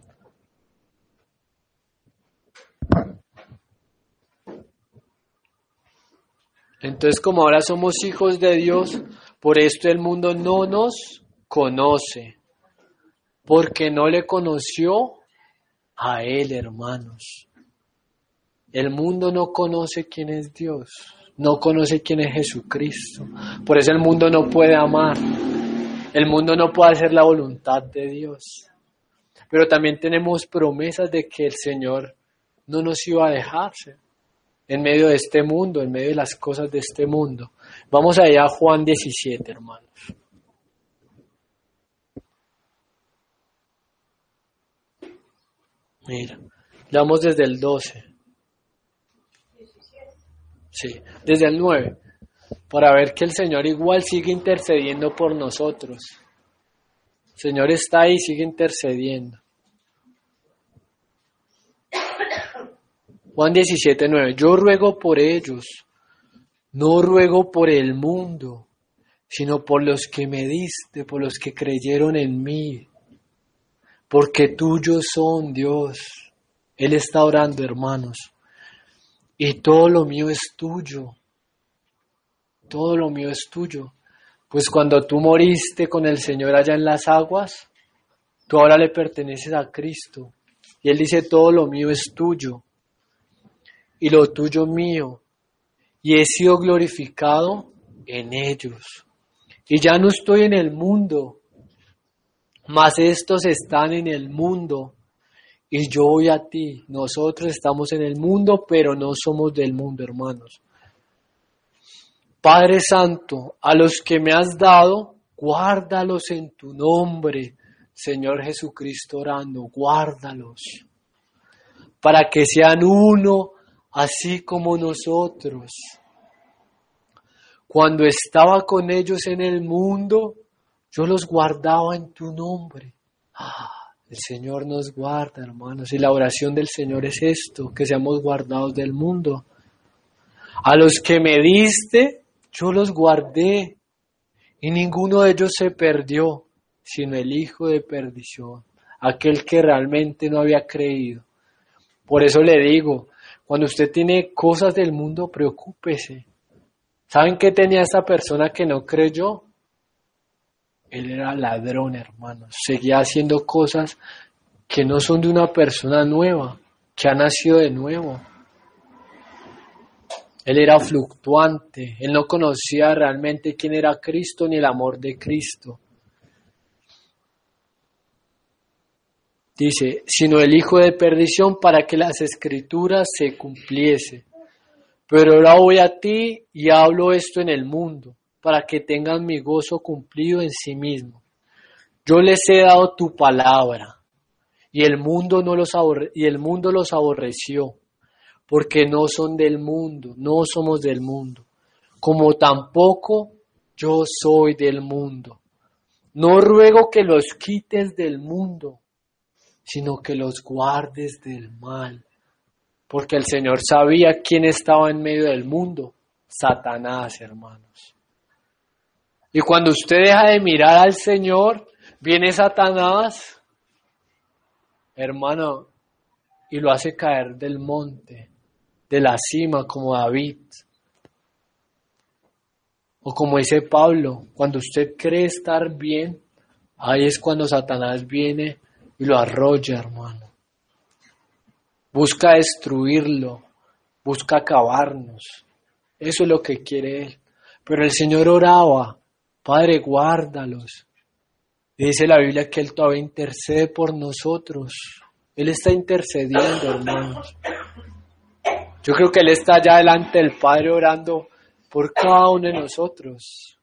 Entonces, como ahora somos hijos de Dios, por esto el mundo no nos conoce, porque no le conoció a Él, hermanos. El mundo no conoce quién es Dios, no conoce quién es Jesucristo. Por eso el mundo no puede amar, el mundo no puede hacer la voluntad de Dios. Pero también tenemos promesas de que el Señor no nos iba a dejarse en medio de este mundo, en medio de las cosas de este mundo. Vamos allá a Juan 17, hermanos. Mira, leamos desde el 12. Sí, desde el 9. Para ver que el Señor igual sigue intercediendo por nosotros. El Señor está ahí y sigue intercediendo. Juan 17, 9. Yo ruego por ellos, no ruego por el mundo, sino por los que me diste, por los que creyeron en mí. Porque tuyos son, Dios. Él está orando, hermanos. Y todo lo mío es tuyo. Todo lo mío es tuyo. Pues cuando tú moriste con el Señor allá en las aguas, tú ahora le perteneces a Cristo. Y Él dice, todo lo mío es tuyo. Y lo tuyo mío. Y he sido glorificado en ellos. Y ya no estoy en el mundo, mas estos están en el mundo, y yo voy a ti. Nosotros estamos en el mundo, pero no somos del mundo, hermanos. Padre Santo, a los que me has dado, guárdalos en tu nombre. Señor Jesucristo orando, guárdalos, para que sean uno, así como nosotros. Cuando estaba con ellos en el mundo, yo los guardaba en tu nombre. El Señor nos guarda, hermanos, y la oración del Señor es esto, que seamos guardados del mundo. A los que me diste, yo los guardé, y ninguno de ellos se perdió, sino el hijo de perdición, aquel que realmente no había creído. Por eso le digo, cuando usted tiene cosas del mundo, preocúpese. ¿Saben qué tenía esa persona que no creyó? Él era ladrón, hermanos. Seguía haciendo cosas que no son de una persona nueva, que ha nacido de nuevo. Él era fluctuante. Él no conocía realmente quién era Cristo ni el amor de Cristo. Dice, sino el hijo de perdición para que las escrituras se cumpliese. Pero ahora voy a ti y hablo esto en el mundo, para que tengan mi gozo cumplido en sí mismo. Yo les he dado tu palabra, y el mundo los aborreció, porque no son del mundo, no somos del mundo, como tampoco yo soy del mundo. No ruego que los quites del mundo, sino que los guardes del mal. Porque el Señor sabía quién estaba en medio del mundo, Satanás, hermanos. Y cuando usted deja de mirar al Señor, viene Satanás, hermano, y lo hace caer del monte, de la cima, como David. O como dice Pablo, cuando usted cree estar bien, ahí es cuando Satanás viene y lo arrolla, hermano. Busca destruirlo, busca acabarnos. Eso es lo que quiere él. Pero el Señor oraba, Padre, guárdalos. Y dice la Biblia que Él todavía intercede por nosotros. Él está intercediendo, hermanos. Yo creo que Él está allá delante del Padre orando por cada uno de nosotros.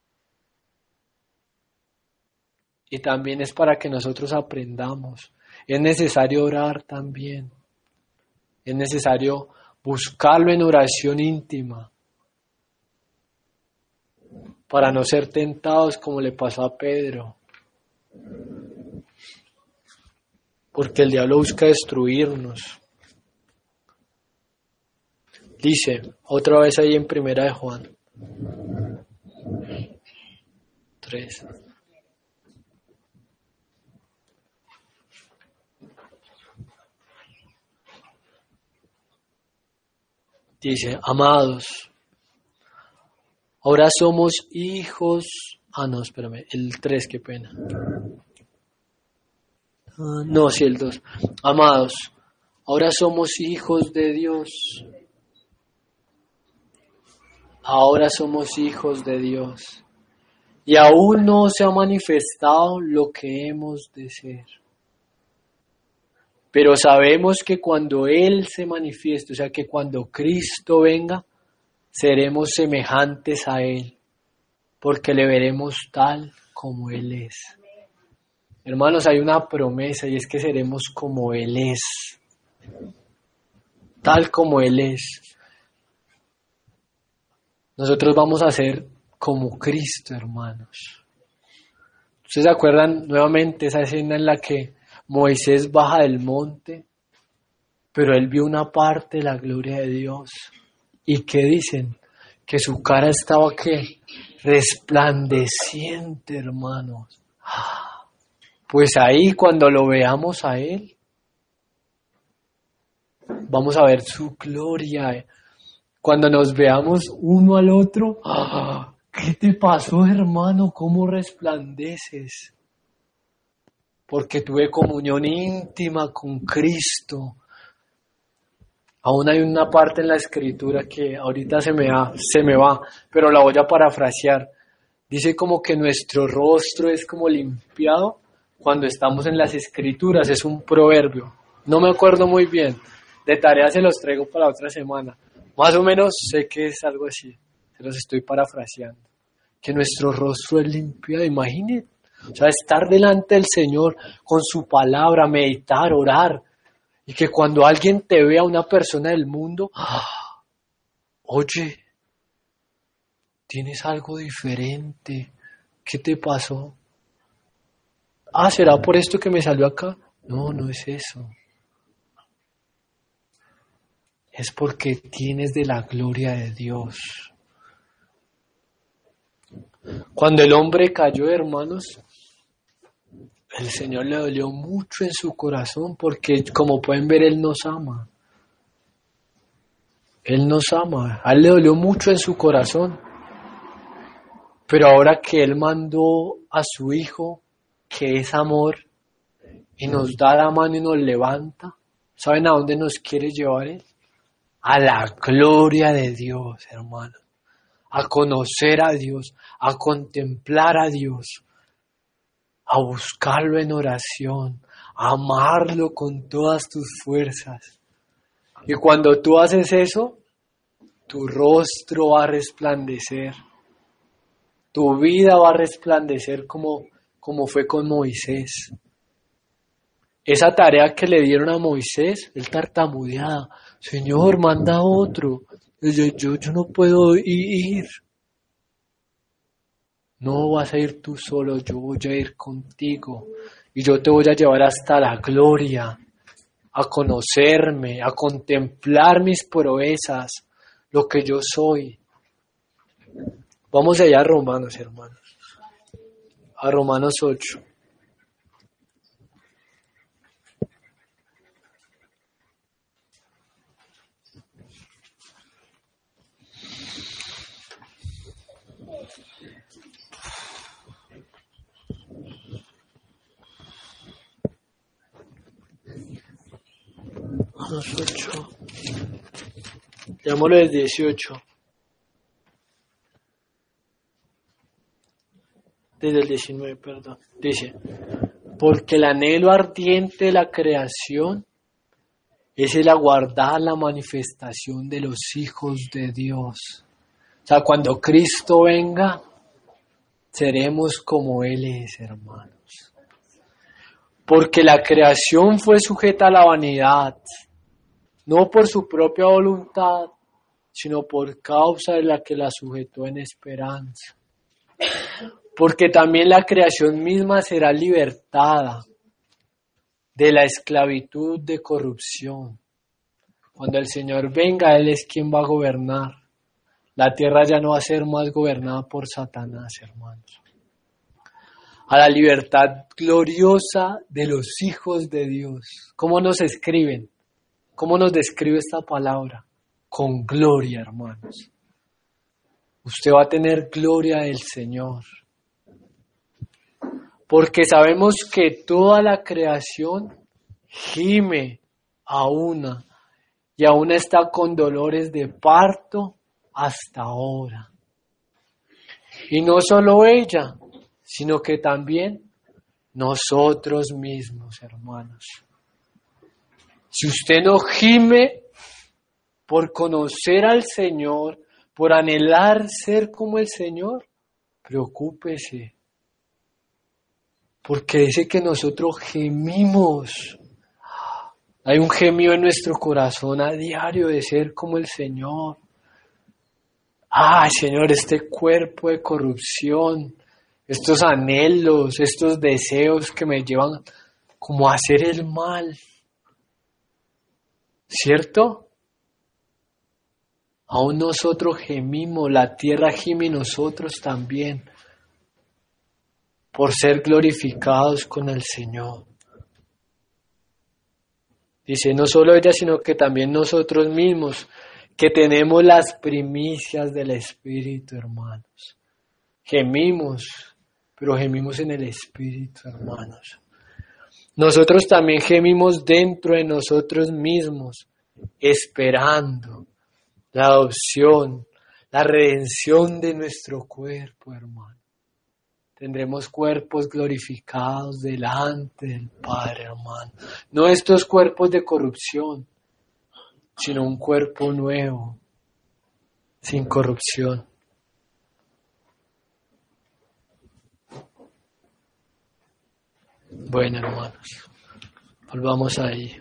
Y también es para que nosotros aprendamos. Es necesario orar también. Es necesario buscarlo en oración íntima para no ser tentados como le pasó a Pedro. Porque el diablo busca destruirnos. Dice, otra vez ahí en Primera de Juan 3. Dice, amados, ahora somos hijos. No, espérame, el 3, qué pena. No, sí, el 2. Amados, ahora somos hijos de Dios. Ahora somos hijos de Dios. Y aún no se ha manifestado lo que hemos de ser. Pero sabemos que cuando Él se manifieste, o sea que cuando Cristo venga, seremos semejantes a Él, porque le veremos tal como Él es. Hermanos, hay una promesa y es que seremos como Él es, tal como Él es. Nosotros vamos a ser como Cristo, hermanos. ¿Ustedes se acuerdan nuevamente esa escena en la que Moisés baja del monte, pero él vio una parte de la gloria de Dios? ¿Y qué dicen? Que su cara estaba, ¿qué? Resplandeciente, hermanos. Pues ahí cuando lo veamos a Él, vamos a ver su gloria. Cuando nos veamos uno al otro, ¿qué te pasó, hermano? ¿Cómo resplandeces? Porque tuve comunión íntima con Cristo. Aún hay una parte en la Escritura que ahorita se me va, pero la voy a parafrasear. Dice como que nuestro rostro es como limpiado cuando estamos en las Escrituras. Es un proverbio. No me acuerdo muy bien. De tarea se los traigo para la otra semana. Más o menos sé que es algo así. Se los estoy parafraseando. Que nuestro rostro es limpiado. Imagínate. O sea, estar delante del Señor con su palabra, meditar, orar. Y que cuando alguien te vea, una persona del mundo, oye, tienes algo diferente. ¿Qué te pasó? ¿Será por esto que me salió acá? No, no es eso. Es porque tienes de la gloria de Dios. Cuando el hombre cayó, hermanos, el Señor le dolió mucho en su corazón porque, como pueden ver, Él nos ama. Él nos ama. A Él le dolió mucho en su corazón. Pero ahora que Él mandó a su Hijo, que es amor, y nos da la mano y nos levanta, ¿saben a dónde nos quiere llevar Él? A la gloria de Dios, hermano. A conocer a Dios, a contemplar a Dios, a buscarlo en oración, a amarlo con todas tus fuerzas. Y cuando tú haces eso, tu rostro va a resplandecer. Tu vida va a resplandecer como fue con Moisés. Esa tarea que le dieron a Moisés, él tartamudeaba. Señor, manda otro. Yo no puedo ir. No vas a ir tú solo, yo voy a ir contigo. Y yo te voy a llevar hasta la gloria, a conocerme, a contemplar mis proezas, lo que yo soy. Vamos allá a Romanos, hermanos. A Romanos 8. Romanos 8. Leámoslo desde 18. Desde el 19, perdón. Dice, porque el anhelo ardiente de la creación es el aguardar la manifestación de los hijos de Dios. O sea, cuando Cristo venga, seremos como Él es, hermanos. Porque la creación fue sujeta a la vanidad, no por su propia voluntad, sino por causa de la que la sujetó en esperanza. Porque también la creación misma será libertada de la esclavitud de corrupción. Cuando el Señor venga, Él es quien va a gobernar. La tierra ya no va a ser más gobernada por Satanás, hermanos. A la libertad gloriosa de los hijos de Dios. ¿Cómo nos escriben? ¿Cómo nos describe esta palabra? Con gloria, hermanos. Usted va a tener gloria del Señor. Porque sabemos que toda la creación gime a una y aún está con dolores de parto hasta ahora. Y no solo ella, sino que también nosotros mismos, hermanos. Si usted no gime por conocer al Señor, por anhelar ser como el Señor, preocúpese. Porque dice que nosotros gemimos. Hay un gemido en nuestro corazón a diario de ser como el Señor. Señor, este cuerpo de corrupción, estos anhelos, estos deseos que me llevan como a hacer el mal. ¿Cierto? Aún nosotros gemimos, la tierra gime y nosotros también, por ser glorificados con el Señor. Dice, no solo ella, sino que también nosotros mismos, que tenemos las primicias del Espíritu, hermanos. Gemimos, pero gemimos en el Espíritu, hermanos. Nosotros también gemimos dentro de nosotros mismos, esperando la adopción, la redención de nuestro cuerpo, hermano. Tendremos cuerpos glorificados delante del Padre, hermano. No estos cuerpos de corrupción, sino un cuerpo nuevo, sin corrupción. Bueno, hermanos, volvamos ahí.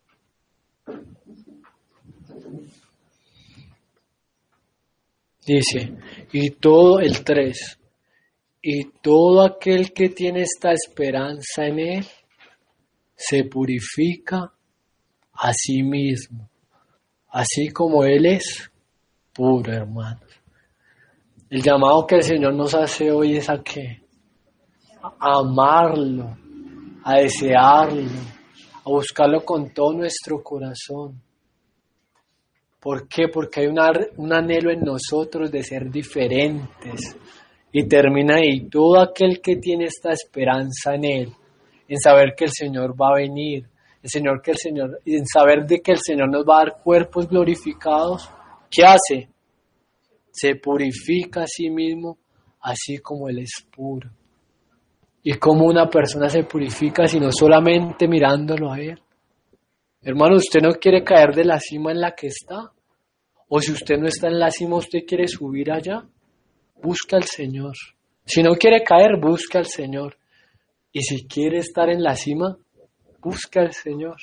Dice, y todo el 3, y todo aquel que tiene esta esperanza en Él, se purifica a sí mismo, así como Él es puro, hermanos. El llamado que el Señor nos hace hoy es a ¿qué? A amarlo, a desearlo, a buscarlo con todo nuestro corazón. ¿Por qué? Porque hay un anhelo en nosotros de ser diferentes. Y termina ahí, todo aquel que tiene esta esperanza en Él, en saber que el Señor va a venir, en saber de que el Señor nos va a dar cuerpos glorificados, ¿qué hace? Se purifica a sí mismo, así como Él es puro. ¿Y cómo una persona se purifica sino solamente mirándolo a Él? Hermano, ¿usted no quiere caer de la cima en la que está? O si usted no está en la cima, ¿usted quiere subir allá? Busca al Señor. Si no quiere caer, busca al Señor. Y si quiere estar en la cima, busca al Señor.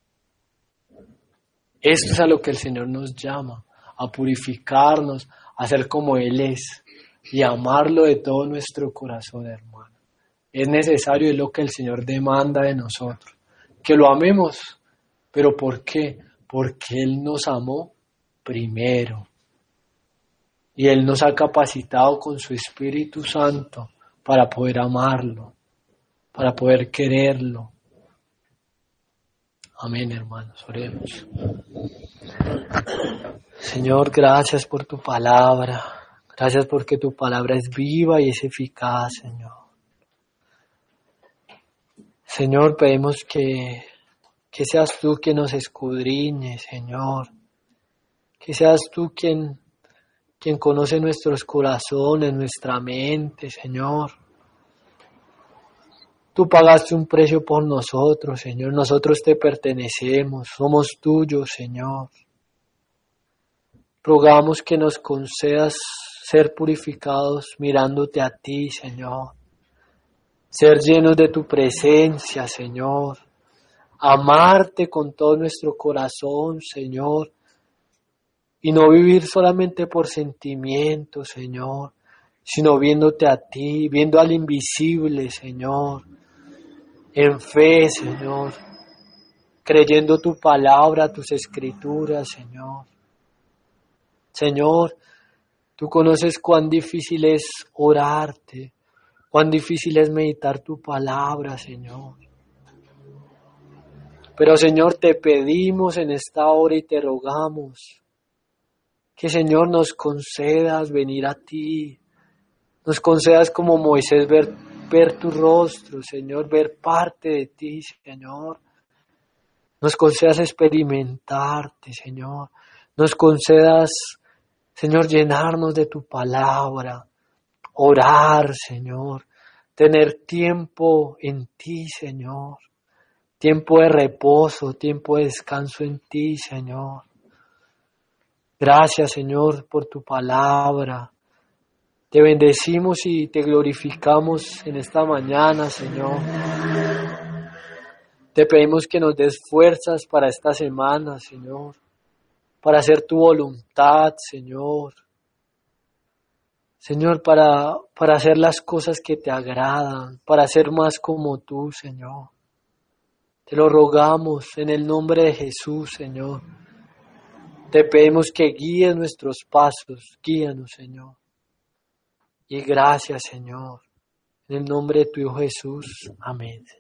Esto es a lo que el Señor nos llama, a purificarnos, a ser como Él es y amarlo de todo nuestro corazón, hermano. Es necesario, es lo que el Señor demanda de nosotros, que lo amemos. ¿Pero por qué? Porque Él nos amó primero. Y Él nos ha capacitado con su Espíritu Santo para poder amarlo, para poder quererlo. Amén, hermanos, oremos. Señor, gracias por tu palabra. Gracias porque tu palabra es viva y es eficaz, Señor. Señor, pedimos que seas tú quien nos escudriñe, Señor. Que seas tú quien conoce nuestros corazones, nuestra mente, Señor. Tú pagaste un precio por nosotros, Señor. Nosotros te pertenecemos, somos tuyos, Señor. Rogamos que nos concedas ser purificados mirándote a ti, Señor. Ser llenos de tu presencia, Señor. Amarte con todo nuestro corazón, Señor. Y no vivir solamente por sentimientos, Señor, sino viéndote a ti, viendo al invisible, Señor. En fe, Señor, creyendo tu palabra, tus escrituras, Señor. Señor, tú conoces cuán difícil es orarte, cuán difícil es meditar tu palabra, Señor. Pero, Señor, te pedimos en esta hora y te rogamos que, Señor, nos concedas venir a ti, nos concedas como Moisés ver tu rostro, Señor, ver parte de ti, Señor. Nos concedas experimentarte, Señor. Nos concedas, Señor, llenarnos de tu palabra, orar, Señor, tener tiempo en ti, Señor. Tiempo de reposo, tiempo de descanso en ti, Señor. Gracias, Señor, por tu palabra. Te bendecimos y te glorificamos en esta mañana, Señor. Te pedimos que nos des fuerzas para esta semana, Señor, para hacer tu voluntad, Señor. Señor, para hacer las cosas que te agradan, para ser más como tú, Señor. Te lo rogamos en el nombre de Jesús, Señor. Te pedimos que guíes nuestros pasos, guíanos, Señor. Y gracias, Señor. En el nombre de tu Hijo Jesús. Amén.